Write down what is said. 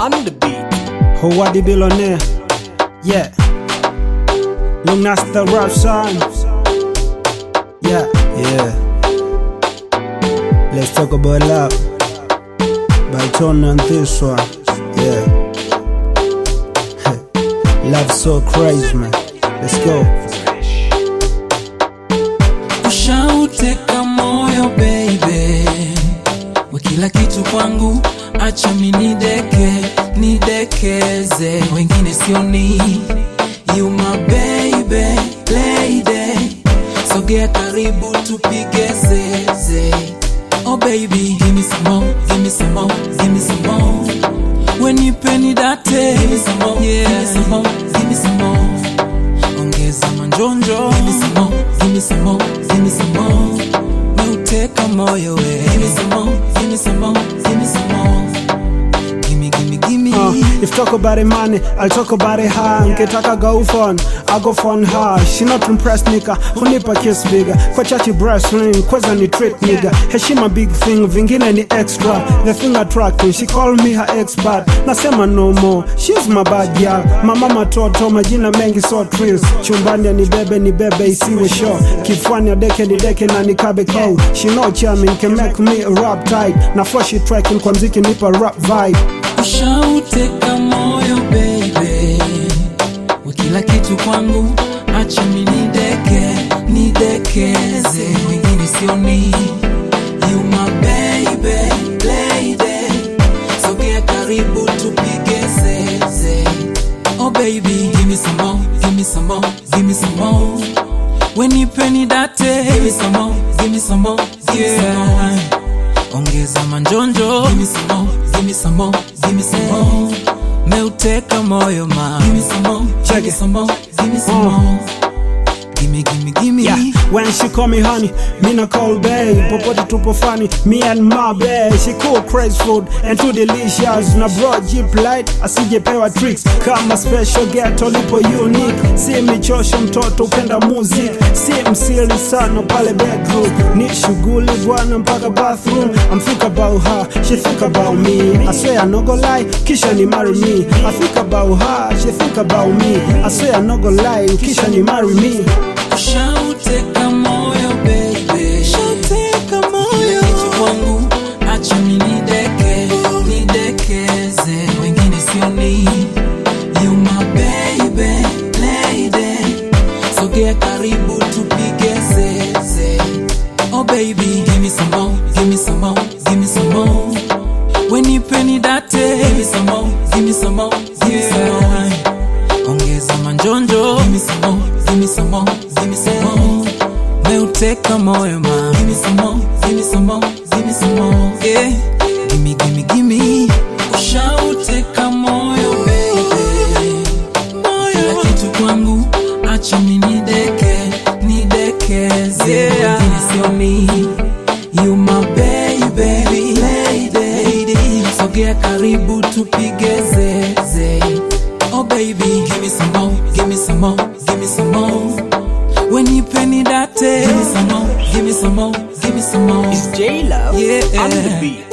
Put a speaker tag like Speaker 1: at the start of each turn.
Speaker 1: on the beat.
Speaker 2: Howadi Billionaire, yeah. Long Nas the rap son, yeah. Let's talk about love by Tony on this one, yeah. Love so crazy, man. Let's go.
Speaker 3: Ushauteka moyo baby, wa kila kitu kwangu, acha mimi nidekeze, wengine sioni. You my baby, lady, sogea karibu tupige zeze. Oh baby, give me some more, give me some more, give me some more. When you penny that day, give me some more, yeah. Give me some more, give me some more. Ongeza manjonjo, give me some more, give me some more, give me some more. Meuteka moyo we, give me some more, give me some more, give me some more.
Speaker 2: If talk about it money, I'll talk about it high. Nkitaka go fun, I'll go fun high. She not impressed nigga, hunipa kiss bigger. Kwa chachi breast ring, kweza ni trick nigga. Heshima big thing, vingine ni extra. The thing attracting, she call me her expert. Nasema no more, she's my bad girl. My mama toto, majina mengi so trills. Chumbani ni bebe, isiwe show. Kifwani ya deke na nikabe cold. She know charming, can make me a rap tight. Na flashy tracking kwa mziki nipa rap vibe.
Speaker 3: Ushauteka moyo baby, wa kila kitu kwangu, acha mimi nidekeze, wengine sioni. You my baby, lady, sogea karibu tupige zeze. Oh baby, give me some more, give me some more, give me some more. When you penny that day, give me some more, give me some more, give me some more. Ongeza manjonjo, give me some more, give me some more, give me some more. Meuteka moyo ma, give me some more, give me some more, give me some more. Gimme.
Speaker 2: Yeah, when she call me honey, me na call babe. Popote tupo funny, me and my babe. She cool crazy food and too delicious. Na broad jeep light, asijepewa tricks. Kama special ghetto lipo unique. Si michosho mtoto upenda music. Si msiri sana pale bedroom. Ni shughuli bwana mpaka bathroom. I'm think about her, she think about me. I swear no go lie, kisha ni marry me. I think about her, she think about me. I swear no go lie, kisha ni marry me.
Speaker 3: Ushauteka moyo baby, ushauteka moyo. Kila kitu kwangu, acha mimi nidekeze, wengine sioni. You my baby, lady, sogea karibu tupige zeze. Oh baby, give me some more, give me some more, give me some more. When you penny that day, give me some more, give me some more, give me some more. Ongeza manjonjo, give me some more, give me some more, give me some more. Meuteka moyo ma, give me some more, give me some more, give me some more. Yeah, gimme. Ushauteka moyo baby, moyo. Kila kitu kwangu, acha mimi nidekeze, wengine sioni. You my baby, lady, sogea karibu tupige zeze. Oh baby, give me some more, give me some more, give me some more. When you penny that day, give me some more, give me some more, give me some more.
Speaker 1: It's J Love,
Speaker 3: yeah,
Speaker 1: on the beat.